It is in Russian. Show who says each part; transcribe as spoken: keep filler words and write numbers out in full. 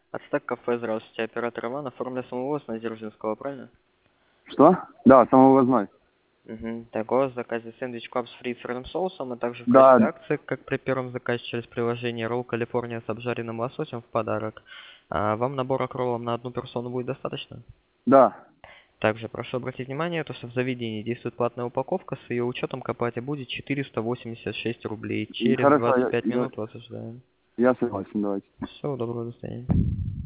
Speaker 1: Ацтек кафе, здравствуйте, оператор Иван, оформлю самовывоз на Дзержинского, правильно?
Speaker 2: Что? Да, самовывозной.
Speaker 1: Угу. Так, у вас в заказе сэндвич клаб с фрицерным соусом, а также в
Speaker 2: Да,
Speaker 1: качестве акции, как при первом заказе через приложение Ролл Калифорния с обжаренным лососем в подарок. А вам набора роллов на одну персону будет достаточно?
Speaker 2: да.
Speaker 1: Также прошу обратить внимание, то, что в заведении действует платная упаковка, с ее учетом к оплате будет четыреста восемьдесят шесть рублей.
Speaker 2: И
Speaker 1: Через
Speaker 2: хорошо,
Speaker 1: двадцать
Speaker 2: я,
Speaker 1: пять
Speaker 2: я,
Speaker 1: минут вас ожидаем.
Speaker 2: я согласен, давайте.
Speaker 1: Всего доброго, до свидания.